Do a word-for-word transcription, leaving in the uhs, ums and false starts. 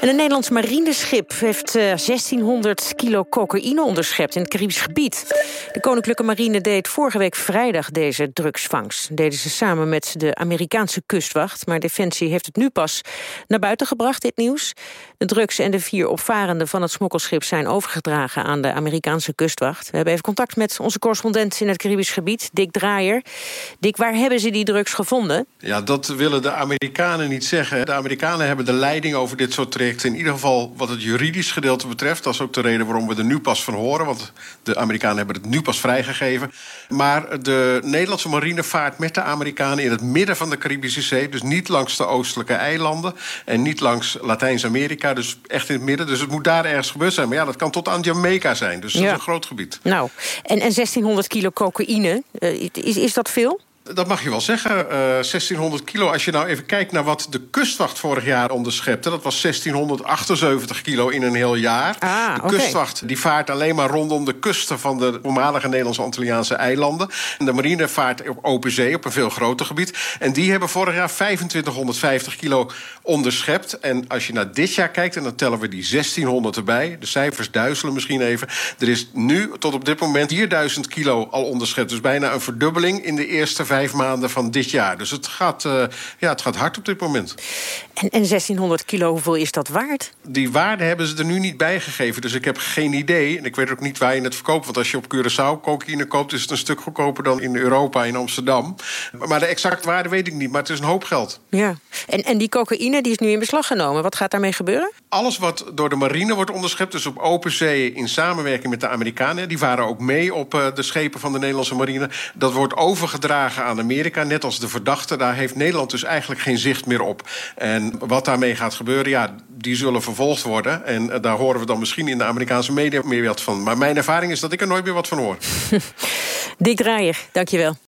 En een Nederlands marineschip heeft uh, zestienhonderd kilo cocaïne onderschept in het Caribisch gebied. De Koninklijke Marine deed vorige week vrijdag deze drugsvangst. Dat deden ze samen met de Amerikaanse kustwacht. Maar Defensie heeft het nu pas naar buiten gebracht, dit nieuws. De drugs en de vier opvarenden van het smokkelschip zijn overgedragen aan de Amerikaanse kustwacht. We hebben even contact met onze correspondent in het Caribisch gebied, Dick Draaier. Dick, waar hebben ze die drugs gevonden? Ja, dat willen de Amerikanen niet zeggen. De Amerikanen hebben de leiding over dit soort trajecten. In ieder geval wat het juridisch gedeelte betreft. Dat is ook de reden waarom we er nu pas van horen. Want de Amerikanen hebben het nu pas vrijgegeven. Maar de Nederlandse marine vaart met de Amerikanen in het midden van de Caribische Zee. Dus niet langs de oostelijke eilanden. En niet langs Latijns-Amerika. Dus echt in het midden. Dus het moet daar ergens gebeurd zijn. Maar ja, dat kan tot aan Jamaica zijn. Dus dat ja. is een groot gebied. Nou, en, en zestienhonderd kilo cocaïne. Uh, is, is dat veel? Dat mag je wel zeggen, uh, zestienhonderd kilo. Als je nou even kijkt naar wat de kustwacht vorig jaar onderschepte... dat was zestienhonderdachtenzeventig kilo in een heel jaar. Ah, de okay. kustwacht die vaart alleen maar rondom de kusten... van de voormalige Nederlandse Antilliaanse eilanden. En de marine vaart op open zee, op een veel groter gebied. En die hebben vorig jaar vijfentwintighonderdvijftig kilo onderschept. En als je naar dit jaar kijkt, en dan tellen we die zestienhonderd erbij... de cijfers duizelen misschien even. Er is nu tot op dit moment vierduizend kilo al onderschept. Dus bijna een verdubbeling in de eerste vijf maanden van dit jaar. Dus het gaat, uh, ja, het gaat hard op dit moment. En, en zestienhonderd kilo, hoeveel is dat waard? Die waarde hebben ze er nu niet bijgegeven. Dus ik heb geen idee. En ik weet ook niet waar je het verkoopt. Want als je op Curaçao cocaïne koopt... is het een stuk goedkoper dan in Europa, in Amsterdam. Maar de exacte waarde weet ik niet. Maar het is een hoop geld. Ja. En, en die cocaïne die is nu in beslag genomen. Wat gaat daarmee gebeuren? Alles wat door de marine wordt onderschept... dus op open zee in samenwerking met de Amerikanen... die varen ook mee op uh, de schepen van de Nederlandse marine... dat wordt overgedragen aan Amerika, net als de verdachte. Daar heeft Nederland dus eigenlijk geen zicht meer op. En wat daarmee gaat gebeuren, ja, die zullen vervolgd worden. En uh, daar horen we dan misschien in de Amerikaanse media meer wat van. Maar mijn ervaring is dat ik er nooit meer wat van hoor. Dick Draaier, dank je wel.